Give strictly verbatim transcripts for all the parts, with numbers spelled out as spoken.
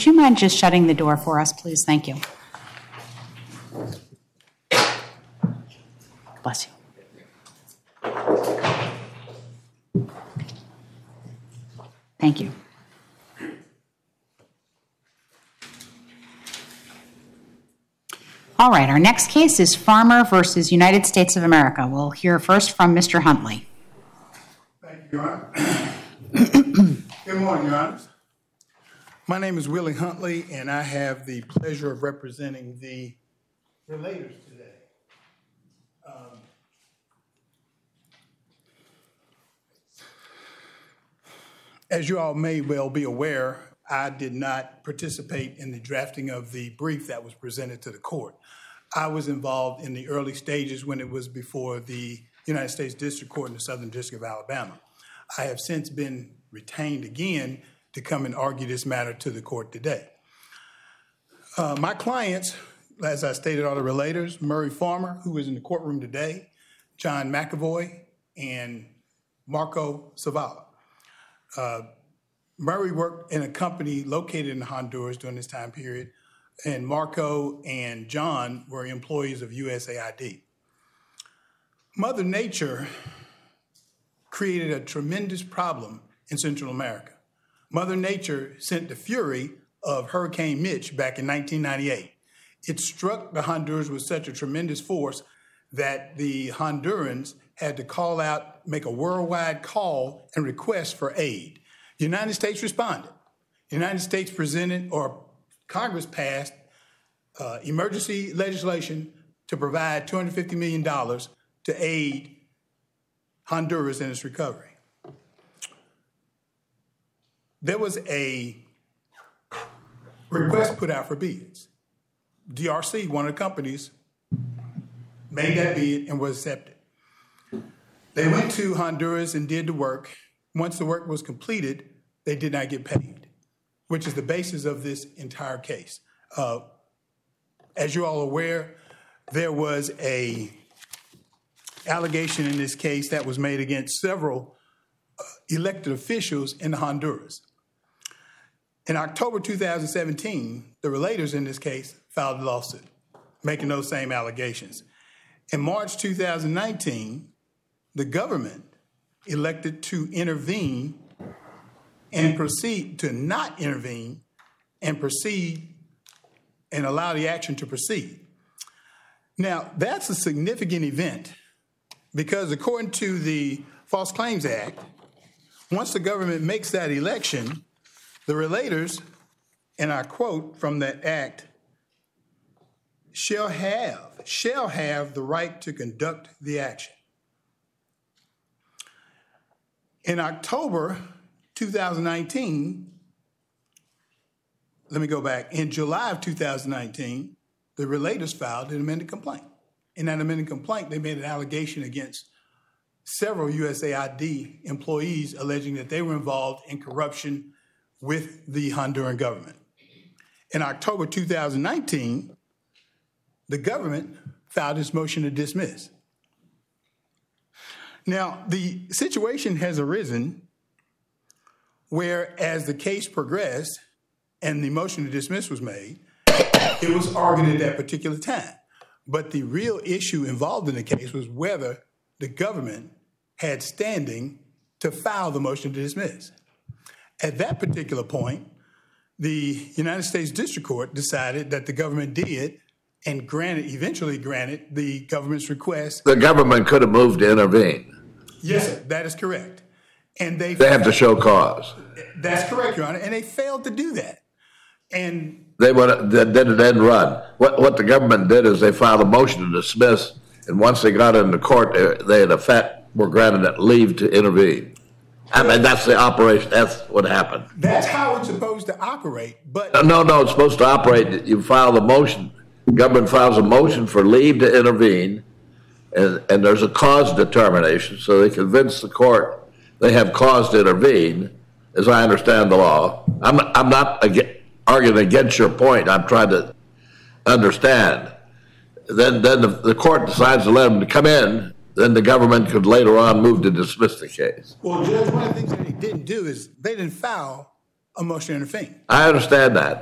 you mind just shutting the door for us, please? Thank you. Bless you. Thank you. All right, our next case is Farmer versus United States of America. We'll hear first from Mister Huntley. Thank you, Your Honor. Good morning, Your Honors. My name is Willie Huntley, and I have the pleasure of representing the relators today. Um, as you all may well be aware, I did not participate in the drafting of the brief that was presented to the court. I was involved in the early stages when it was before the United States District Court in the Southern District of Alabama. I have since been retained again to come and argue this matter to the court today. Uh, my clients, as I stated, are the relators, Murray Farmer, who is in the courtroom today, John McAvoy, and Marco Zavala. Uh, Murray worked in a company located in Honduras during this time period, and Marco and John were employees of U S A I D. Mother Nature created a tremendous problem in Central America. Mother Nature sent the fury of Hurricane Mitch back in nineteen ninety-eight. It struck the Honduras with such a tremendous force that the Hondurans had to call out, make a worldwide call and request for aid. The United States responded. The United States presented, or Congress passed, uh, emergency legislation to provide two hundred fifty million dollars to aid Honduras in its recovery. There was a request put out for bids. D R C, one of the companies, made that bid and was accepted. They went to Honduras and did the work. Once the work was completed, they did not get paid, which is the basis of this entire case. Uh, as you're all aware, there was a allegation in this case that was made against several uh, elected officials in Honduras. In October two thousand seventeen, the relators in this case filed a lawsuit, making those same allegations. In March two thousand nineteen, the government elected to intervene and proceed to not intervene and proceed and allow the action to proceed. Now, that's a significant event because according to the False Claims Act, once the government makes that election, the relators, and I quote from that act, shall have, shall have the right to conduct the action. In October two thousand nineteen, let me go back. In July of two thousand nineteen, the relators filed an amended complaint. In that amended complaint, they made an allegation against several U S A I D employees alleging that they were involved in corruption with the Honduran government. In October two thousand nineteen, the government filed its motion to dismiss. Now, the situation has arisen where, as the case progressed and the motion to dismiss was made, it was argued at that particular time. But the real issue involved in the case was whether the government had standing to file the motion to dismiss. At that particular point, the United States District Court decided that the government did and granted, eventually granted the government's request. The government could have moved to intervene. Yes, sir, that is correct. And they They have to show cause. That's correct, Your Honor, and they failed to do that. And They went, they did an end run. What what the government did is they filed a motion to dismiss, and once they got into court, they, they in effect were granted leave to intervene. I mean, that's the operation. That's what happened. That's how it's supposed to operate. But No, no, it's supposed to operate. You file the motion. The government files a motion for leave to intervene, and, and there's a cause determination, so they convince the court they have cause to intervene, as I understand the law. I'm, I'm not ag- arguing against your point. I'm trying to understand. Then, then the, the court decides to let them come in. Then the government could later on move to dismiss the case. Well, Judge, one of the things that they didn't do is they didn't file a motion to intervene. I understand that.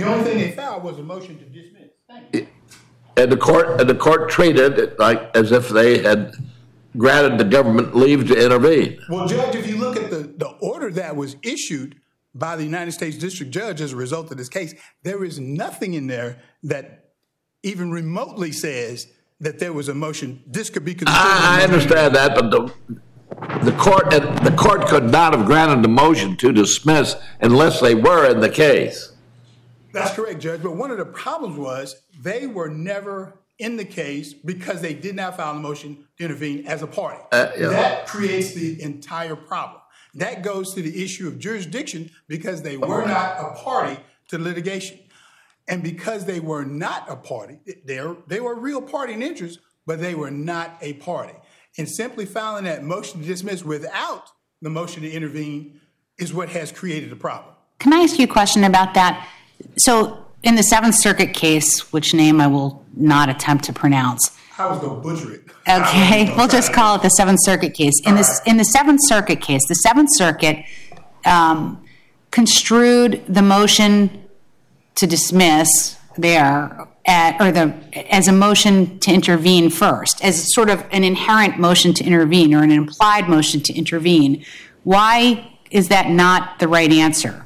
The only thing they filed was a motion to dismiss. Thank you. And the court, and the court treated it like as if they had granted the government leave to intervene. Well, Judge, if you look at the, the order that was issued by the United States District Judge as a result of this case, there is nothing in there that even remotely says that there was a motion. This could be considered. I, I understand that, but the, the court the court could not have granted the motion to dismiss unless they were in the case. That's correct, Judge. But one of the problems was they were never in the case because they did not file a motion to intervene as a party. Uh, yeah. That creates the entire problem. That goes to the issue of jurisdiction because they were not a party to litigation. And because they were not a party, they're, they were a real party in interest, but they were not a party. And simply filing that motion to dismiss without the motion to intervene is what has created the problem. Can I ask you a question about that? So in the Seventh Circuit case, which name I will not attempt to pronounce. I was going to butcher it. Okay, we'll just call it the Seventh Circuit case. In this, in the Seventh Circuit case, the Seventh Circuit um, construed the motion to dismiss there at, or the as a motion to intervene first, as sort of an inherent motion to intervene or an implied motion to intervene. Why is that not the right answer?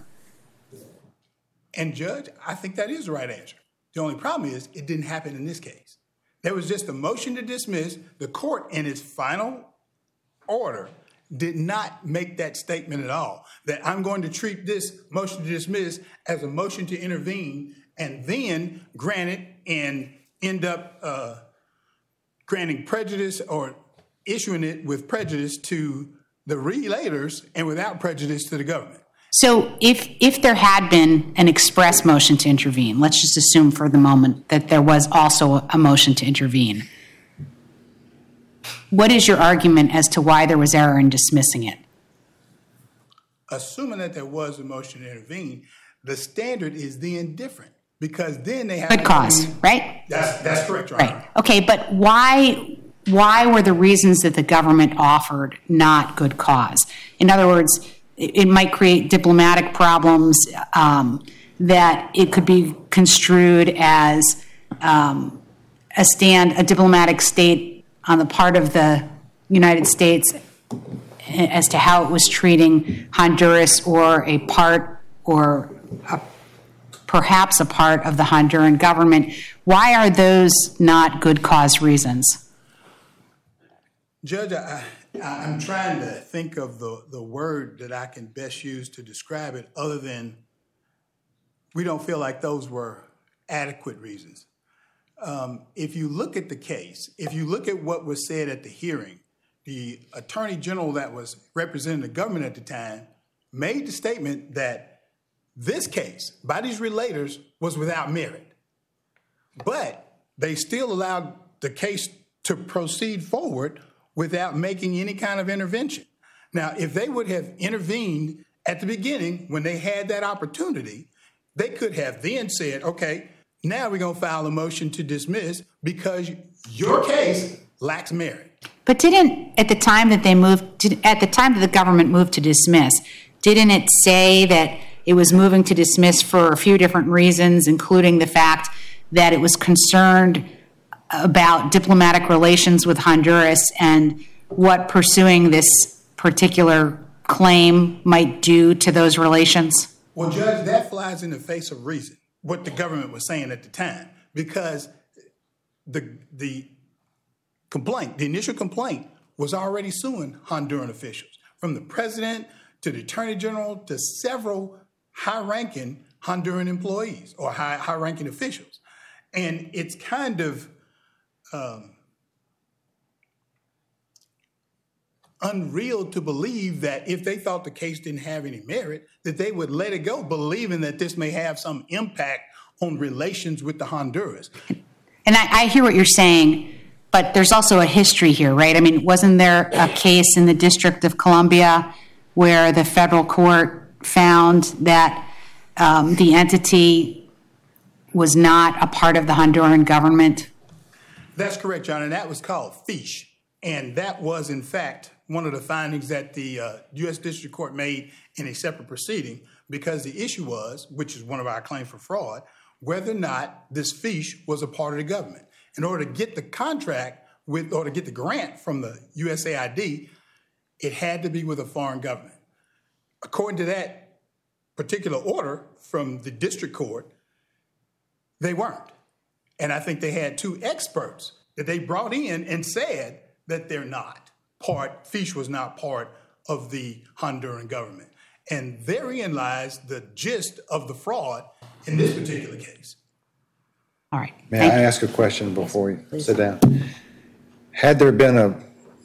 And Judge, I think that is the right answer. The only problem is it didn't happen in this case. There was just a motion to dismiss. The court, in its final order, did not make that statement at all, that I'm going to treat this motion to dismiss as a motion to intervene and then grant it and end up uh, granting prejudice or issuing it with prejudice to the relators and without prejudice to the government. So if if there had been an express motion to intervene, let's just assume for the moment that there was also a motion to intervene, what is your argument as to why there was error in dismissing it? Assuming that there was a motion to intervene, the standard is then different because then they have Good to cause, intervene. right? That's that's correct, Your Right. Honor. Okay, but why why were the reasons that the government offered not good cause? In other words, it, it might create diplomatic problems, um, that it could be construed as um, a stand, a diplomatic state on the part of the United States as to how it was treating Honduras or a part or a, perhaps a part of the Honduran government. Why are those not good cause reasons? Judge, I, I, I'm trying to think of the, the word that I can best use to describe it other than we don't feel like those were adequate reasons. Um, if you look at the case, if you look at what was said at the hearing, the attorney general that was representing the government at the time made the statement that this case by these relators was without merit. But they still allowed the case to proceed forward without making any kind of intervention. Now, if they would have intervened at the beginning when they had that opportunity, they could have then said, okay, now we're going to file a motion to dismiss because your case lacks merit. But didn't, at the time that they moved, did, at the time that the government moved to dismiss, didn't it say that it was moving to dismiss for a few different reasons, including the fact that it was concerned about diplomatic relations with Honduras and what pursuing this particular claim might do to those relations? Well, Judge, that flies in the face of reason, what the government was saying at the time, because the the complaint, the initial complaint, was already suing Honduran officials, from the president to the attorney general to several high-ranking Honduran employees or high, high-ranking officials. And it's kind of um, unreal to believe that if they thought the case didn't have any merit, that they would let it go, believing that this may have some impact on relations with the Honduras. And I, I hear what you're saying, but there's also a history here, right? I mean, wasn't there a case in the District of Columbia where the federal court found that um, the entity was not a part of the Honduran government? That's correct, John, and that was called Fish. And that was, in fact, one of the findings that the uh, U S District Court made in a separate proceeding. because the issue was, which is one of our claims for fraud, whether or not this fiche was a part of the government. In order to get the contract with, or to get the grant from the U S A I D, it had to be with a foreign government. According to that particular order from the district court, they weren't. And I think they had two experts that they brought in and said that they're not part, fiche was not part of the Honduran government. And therein lies the gist of the fraud in this particular case. All right. May Thank I you. ask a question before you Please. sit down? Had there been a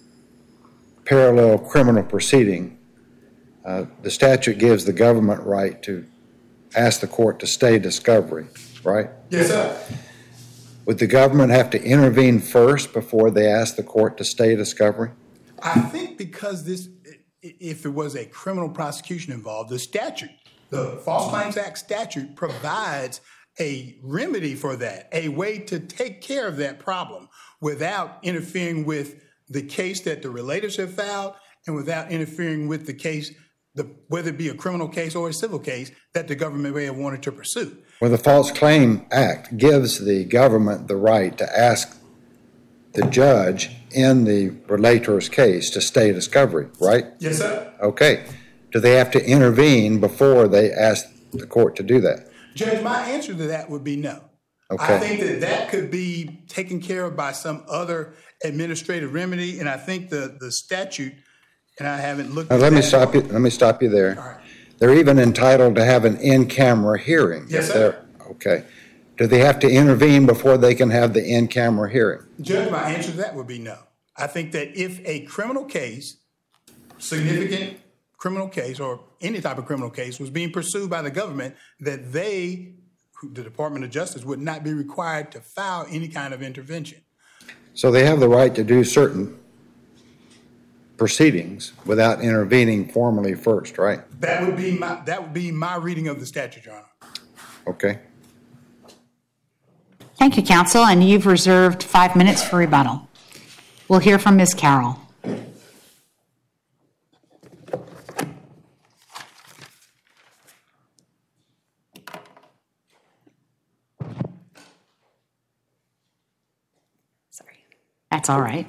parallel criminal proceeding, uh, the statute gives the government right to ask the court to stay discovery, right? Yes, sir. Would the government have to intervene first before they ask the court to stay discovery? I think because this, if it was a criminal prosecution involved, the statute, the False Claims Act statute provides a remedy for that, a way to take care of that problem without interfering with the case that the relators have filed and without interfering with the case, the, whether it be a criminal case or a civil case, that the government may have wanted to pursue. Well, the False Claim Act gives the government the right to ask the judge in the relator's case to stay discovery, right? Yes, sir. Okay. Do they have to intervene before they ask the court to do that? Judge, my answer to that would be no. Okay. I think that that could be taken care of by some other administrative remedy, and I think the, the statute, and I haven't looked Now, at let me that. stop you. Let me stop you there. All right. They're even entitled to have an in-camera hearing. Yes, if sir. they're- Okay. Do they have to intervene before they can have the in-camera hearing? Judge, my answer to that would be no. I think that if a criminal case, significant criminal case, or any type of criminal case was being pursued by the government, that they, the Department of Justice, would not be required to file any kind of intervention. So they have the right to do certain proceedings without intervening formally first, right? That would be my, that would be my reading of the statute, Your Honor. Okay. Thank you, counsel, and you've reserved five minutes for rebuttal. We'll hear from Miz Carroll. Sorry. That's all right.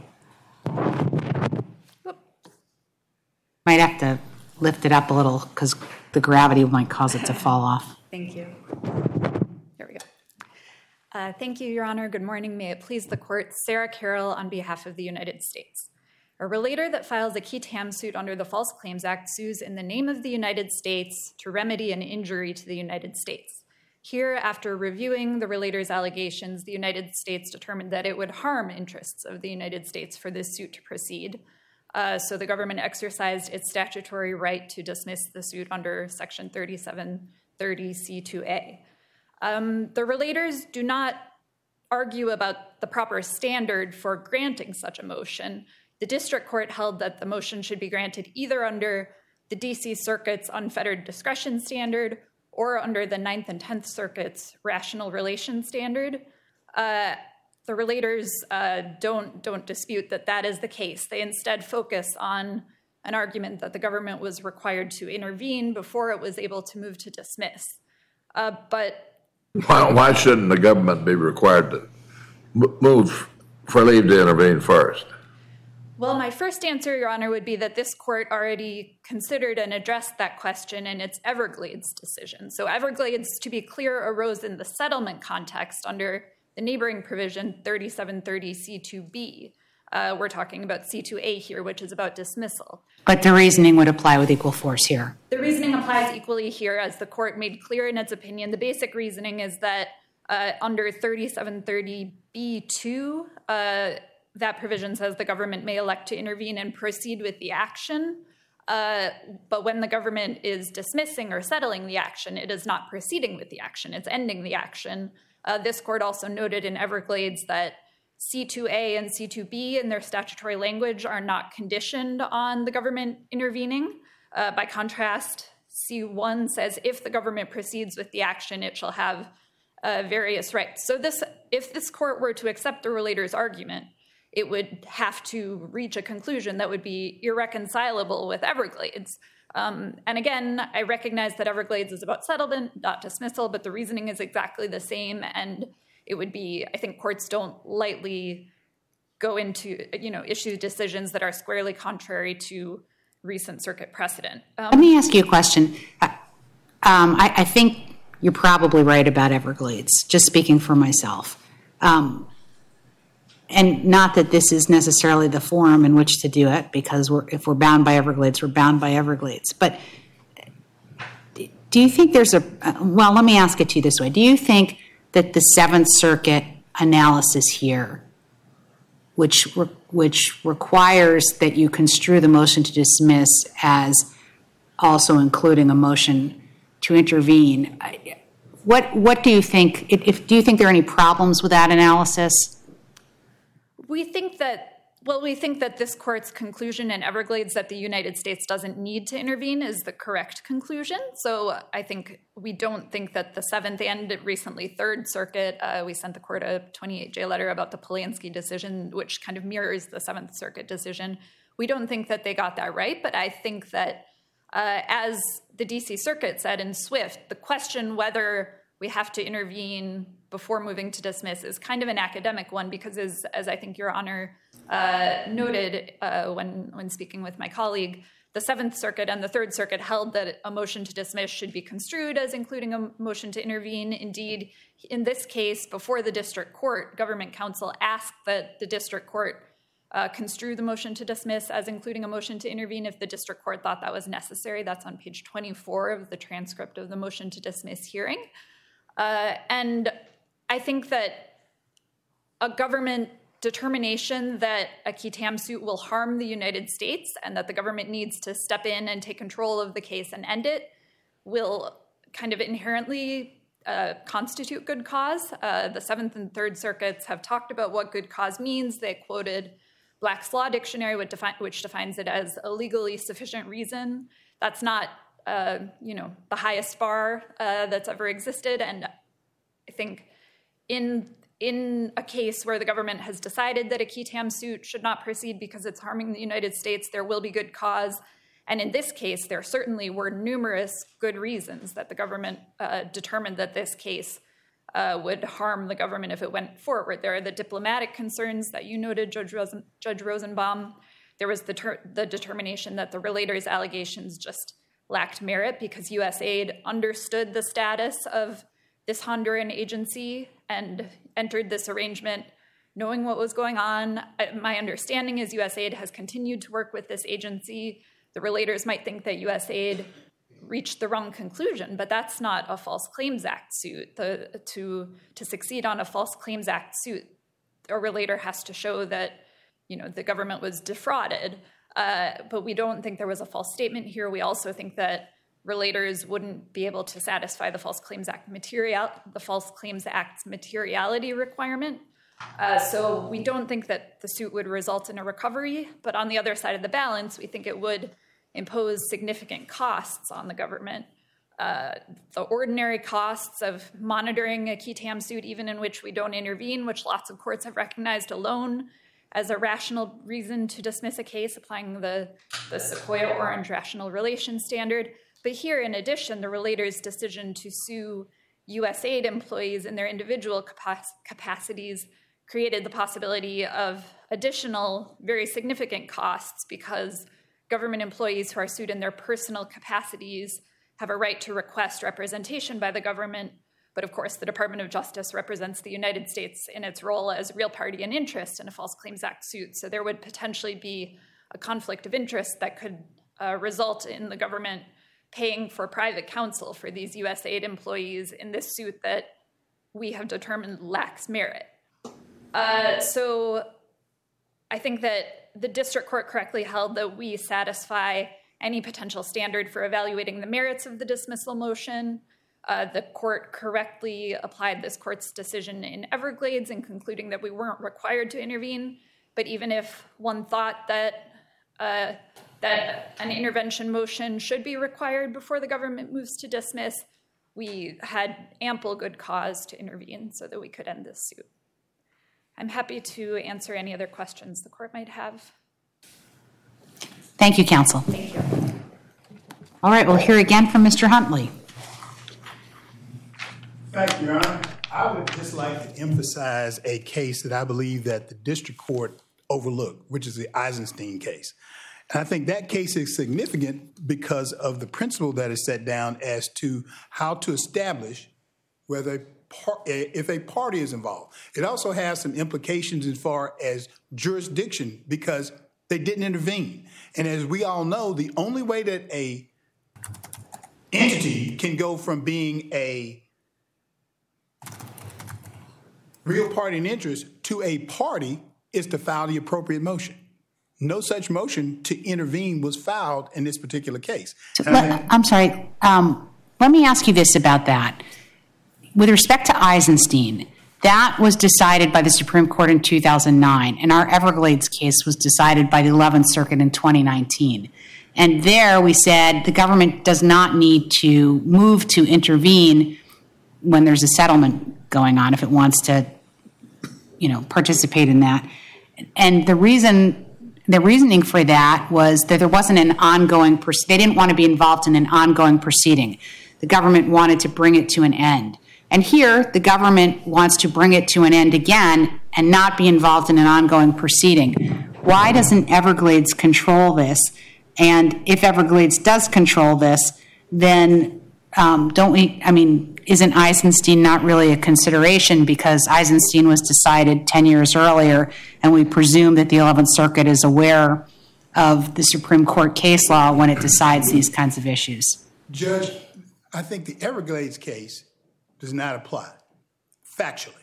Might have to lift it up a little because the gravity might cause it to fall off. Thank you. There we go. Uh, thank you, Your Honor. Good morning. May it please the court. Sarah Carroll on behalf of the United States. A relator that files a qui tam suit under the False Claims Act sues in the name of the United States to remedy an injury to the United States. Here, after reviewing the relator's allegations, the United States determined that it would harm interests of the United States for this suit to proceed. Uh, so the government exercised its statutory right to dismiss the suit under Section thirty-seven thirty C two A. Um, the relators do not argue about the proper standard for granting such a motion. The district court held that the motion should be granted either under the D C Circuit's unfettered discretion standard or under the Ninth and Tenth Circuit's rational relation standard. Uh, the relators uh, don't, don't dispute that that is the case. They instead focus on an argument that the government was required to intervene before it was able to move to dismiss. Uh, but Why, why shouldn't the government be required to m- move for leave to intervene first? Well, my first answer, Your Honor, would be that this court already considered and addressed that question in its Everglades decision. So Everglades, to be clear, arose in the settlement context under the neighboring provision thirty-seven thirty C two B. Uh, we're talking about C two A here, which is about dismissal. But the reasoning would apply with equal force here. The reasoning applies equally here, as the court made clear in its opinion. The basic reasoning is that uh, under thirty-seven thirty B two, uh, that provision says the government may elect to intervene and proceed with the action. Uh, but when the government is dismissing or settling the action, it is not proceeding with the action. It's ending the action. Uh, this court also noted in Everglades that C two A and C two B in their statutory language are not conditioned on the government intervening. Uh, by contrast, C one says if the government proceeds with the action, it shall have uh, various rights. So this, if this court were to accept the relator's argument, it would have to reach a conclusion that would be irreconcilable with Everglades. Um, and again, I recognize that Everglades is about settlement, not dismissal, but the reasoning is exactly the same. And it would be, I think courts don't lightly go into, you know, issue decisions that are squarely contrary to recent circuit precedent. Um, Let me ask you a question. Um, I, I think you're probably right about Everglades, just speaking for myself. Um, and not that this is necessarily the forum in which to do it, because we're, if we're bound by Everglades, we're bound by Everglades. But do you think there's a, well, let me ask it to you this way. Do you think that the Seventh Circuit analysis here, which re- which requires that you construe the motion to dismiss as also including a motion to intervene, what what do you think? If, if do you think there are any problems with that analysis? We think that, well, we think that this court's conclusion in Everglades that the United States doesn't need to intervene is the correct conclusion. So I think we don't think that the Seventh and recently Third Circuit, uh, we sent the court a twenty-eight J letter about the Polanski decision, which kind of mirrors the Seventh Circuit decision. We don't think that they got that right, but I think that uh, as the D C Circuit said in Swift, the question whether we have to intervene before moving to dismiss is kind of an academic one, because as, as I think Your Honor uh, noted uh, when, when speaking with my colleague, the Seventh Circuit and the Third Circuit held that a motion to dismiss should be construed as including a motion to intervene. Indeed, in this case, before the district court, government counsel asked that the district court uh, construe the motion to dismiss as including a motion to intervene if the district court thought that was necessary. That's on page twenty-four of the transcript of the motion to dismiss hearing. Uh, and I think that a government determination that a qui tam suit will harm the United States and that the government needs to step in and take control of the case and end it will kind of inherently uh, constitute good cause. Uh, the Seventh and Third Circuits have talked about what good cause means. They quoted Black's Law Dictionary, which, defi- which defines it as a legally sufficient reason. That's not Uh, you know, the highest bar uh, that's ever existed. And I think in in a case where the government has decided that a qui tam suit should not proceed because it's harming the United States, there will be good cause. And in this case, there certainly were numerous good reasons that the government uh, determined that this case uh, would harm the government if it went forward. There are the diplomatic concerns that you noted, Judge, Rosen- Judge Rosenbaum. There was the, ter- the determination that the relator's allegations just lacked merit because U S Aid understood the status of this Honduran agency and entered this arrangement knowing what was going on. My understanding is U S Aid has continued to work with this agency. The relators might think that U S Aid reached the wrong conclusion, but that's not a False Claims Act suit. The, to, to succeed on a False Claims Act suit, a relator has to show that, you know, the government was defrauded. Uh, but we don't think there was a false statement here. We also think that relators wouldn't be able to satisfy the False Claims Act material, the False Claims Act's materiality requirement. Uh, so we don't think that the suit would result in a recovery. But on the other side of the balance, we think it would impose significant costs on the government. Uh, the ordinary costs of monitoring a qui tam suit, even in which we don't intervene, which lots of courts have recognized alone as a rational reason to dismiss a case, applying the, the Sequoia-Orange rational relations standard. But here, in addition, the relator's decision to sue U S Aid employees in their individual capac- capacities created the possibility of additional, very significant costs because government employees who are sued in their personal capacities have a right to request representation by the government. But of course, the Department of Justice represents the United States in its role as real party in interest in a False Claims Act suit. So there would potentially be a conflict of interest that could uh, result in the government paying for private counsel for these U S Aid employees in this suit that we have determined lacks merit. Uh, so I think that the district court correctly held that we satisfy any potential standard for evaluating the merits of the dismissal motion. Uh, the court correctly applied this court's decision in Everglades in concluding that we weren't required to intervene. But even if one thought that uh, that an intervention motion should be required before the government moves to dismiss, we had ample good cause to intervene so that we could end this suit. I'm happy to answer any other questions the court might have. Thank you, counsel. Thank you. All right, we'll hear again from Mister Huntley. Thank you, Your Honor. I would just like to emphasize a case that I believe that the district court overlooked, which is the Eisenstein case. And I think that case is significant because of the principle that is set down as to how to establish whether par- if a party is involved. It also has some implications as far as jurisdiction because they didn't intervene. And as we all know, the only way that a entity can go from being a real party in interest to a party is to file the appropriate motion. No such motion to intervene was filed in this particular case. So let, I'm sorry. Um, let me ask you this about that. With respect to Eisenstein, that was decided by the Supreme Court in two thousand nine, and our Everglades case was decided by the eleventh Circuit in twenty nineteen. And there we said the government does not need to move to intervene when there's a settlement going on if it wants to, you know, participate in that. And the reason, the reasoning for that was that there wasn't an ongoing, they didn't want to be involved in an ongoing proceeding. The government wanted to bring it to an end. And here, the government wants to bring it to an end again and not be involved in an ongoing proceeding. Why doesn't Everglades control this? And if Everglades does control this, then um, don't we, I mean, isn't Eisenstein not really a consideration because Eisenstein was decided ten years earlier, and we presume that the eleventh Circuit is aware of the Supreme Court case law when it decides these kinds of issues? Judge, I think the Everglades case does not apply factually.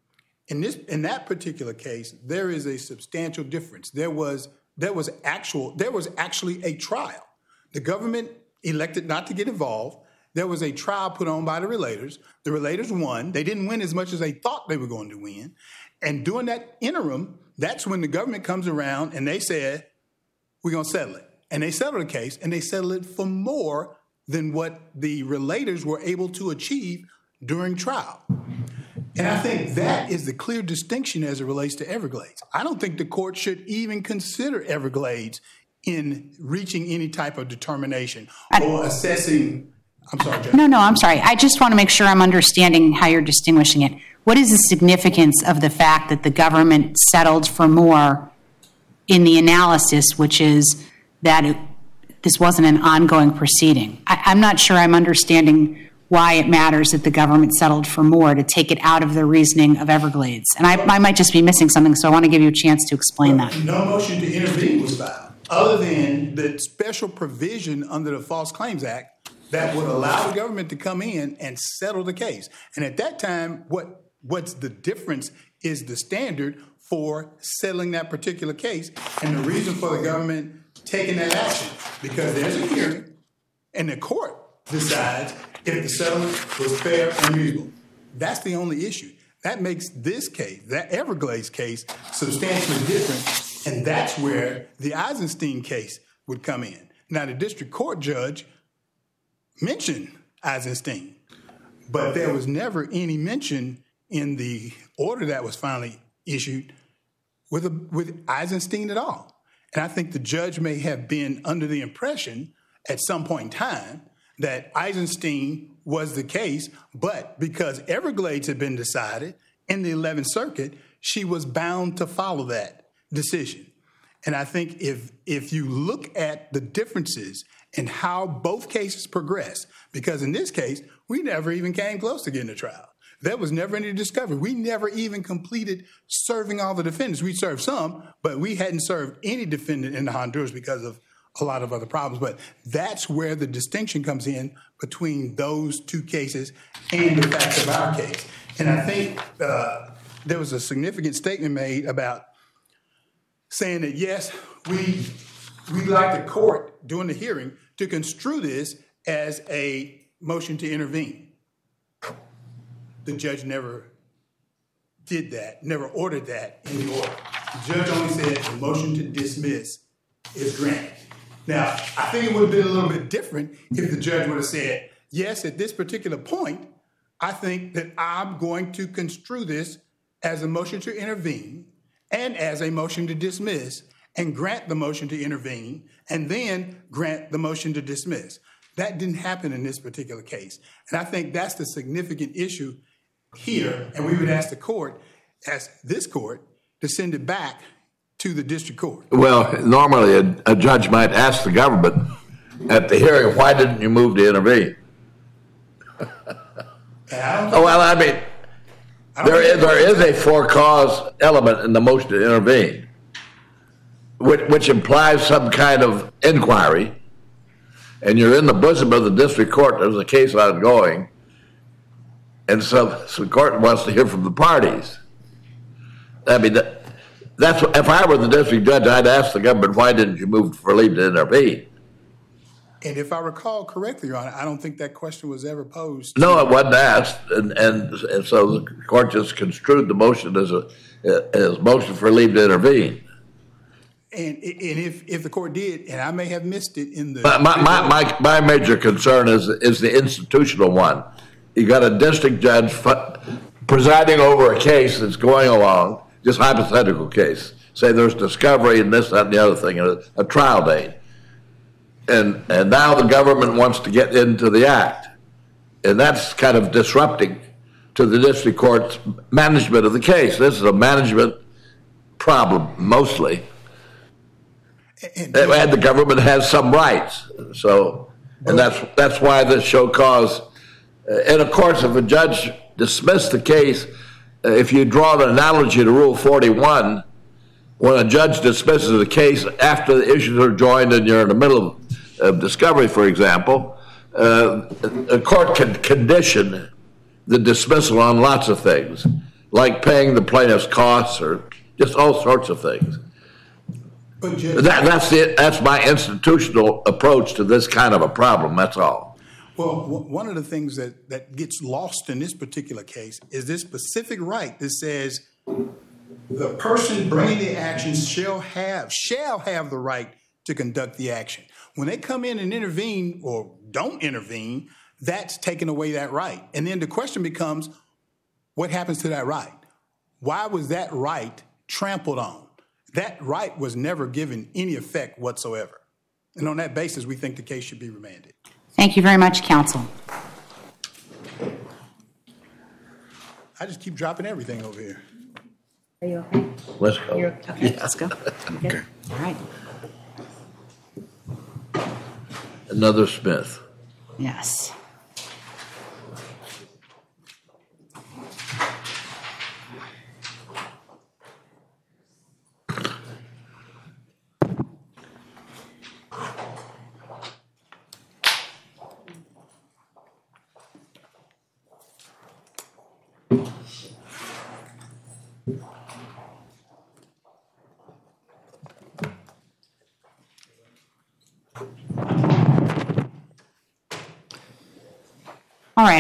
In this, in that particular case, there is a substantial difference. There was there was actual there was actually a trial. The government elected not to get involved. There was a trial put on by the relators. The relators won. They didn't win as much as they thought they were going to win. And during that interim, that's when the government comes around and they said, we're going to settle it. And they settled the case, and they settled it for more than what the relators were able to achieve during trial. And I think that is the clear distinction as it relates to Everglades. I don't think the court should even consider Everglades in reaching any type of determination or assessing. I'm sorry, Judge. No, no, I'm sorry. I just want to make sure I'm understanding how you're distinguishing it. What is the significance of the fact that the government settled for more in the analysis, which is that it, this wasn't an ongoing proceeding? I, I'm not sure I'm understanding why it matters that the government settled for more to take it out of the reasoning of Everglades. And I, I might just be missing something, so I want to give you a chance to explain that. No motion to intervene was filed, other than the special provision under the False Claims Act that would allow the government to come in and settle the case. And at that time, what what's the difference is the standard for settling that particular case and the reason for the government taking that action. Because there's a hearing, and the court decides if the settlement was fair and reasonable. That's the only issue. That makes this case, that Everglades case, substantially different, and that's where the Eisenstein case would come in. Now, the district court judge mentioned Eisenstein, but there was never any mention in the order that was finally issued with, a, with Eisenstein at all. And I think the judge may have been under the impression at some point in time that Eisenstein was the case, but because Everglades had been decided in the eleventh Circuit, she was bound to follow that decision. And I think if if you look at the differences in how both cases progressed, because in this case, we never even came close to getting a trial. There was never any discovery. We never even completed serving all the defendants. We served some, but we hadn't served any defendant in the Honduras because of a lot of other problems. But that's where the distinction comes in between those two cases and the facts of our case. And I think uh, there was a significant statement made about saying that, yes, we we'd like the court during the hearing to construe this as a motion to intervene. The judge never did that, never ordered that in the order. The judge only said the motion to dismiss is granted. Now, I think it would have been a little bit different if the judge would have said, yes, at this particular point, I think that I'm going to construe this as a motion to intervene and as a motion to dismiss and grant the motion to intervene and then grant the motion to dismiss. That didn't happen in this particular case. And I think that's the significant issue here. And we would ask the court, ask this court, to send it back to the district court. Well, normally a, a judge might ask the government at the hearing, why didn't you move to intervene? Oh, well, I mean, there is, there is a for cause element in the motion to intervene, which, which implies some kind of inquiry, and you're in the bosom of the district court, there's a case ongoing, and so, so the court wants to hear from the parties. I mean, that, that's what, if I were the district judge, I'd ask the government, why didn't you move for leave to intervene? And if I recall correctly, Your Honor, I don't think that question was ever posed. No, it wasn't asked, and, and, and so the court just construed the motion as a as motion for leave to intervene. And, and if, if the court did, and I may have missed it in the... My, my, my, my, my major concern is, is the institutional one. You got a district judge presiding over a case that's going along, just hypothetical case. Say there's discovery and this, that, and the other thing, and a, a trial date. And and now the government wants to get into the act. And that's kind of disrupting to the district court's management of the case. This is a management problem, mostly. And, and the government has some rights. So, and that's that's why this show cause. And of course, if a judge dismissed the case, if you draw an analogy to Rule forty-one, when a judge dismisses a case after the issues are joined and you're in the middle of of discovery, for example, uh, a court can condition the dismissal on lots of things, like paying the plaintiff's costs or just all sorts of things. But Judge, that, that's it. That's my institutional approach to this kind of a problem. That's all. Well, w- one of the things that, that gets lost in this particular case is this specific right that says the person bringing the action shall have shall have the right to conduct the action. When they come in and intervene or don't intervene, that's taking away that right. And then the question becomes, what happens to that right? Why was that right trampled on? That right was never given any effect whatsoever. And on that basis, we think the case should be remanded. Thank you very much, counsel. I just keep dropping everything over here. Are you okay? Let's go. You're, okay, let's go. Okay. All right. Another Smith. Yes. Thank you.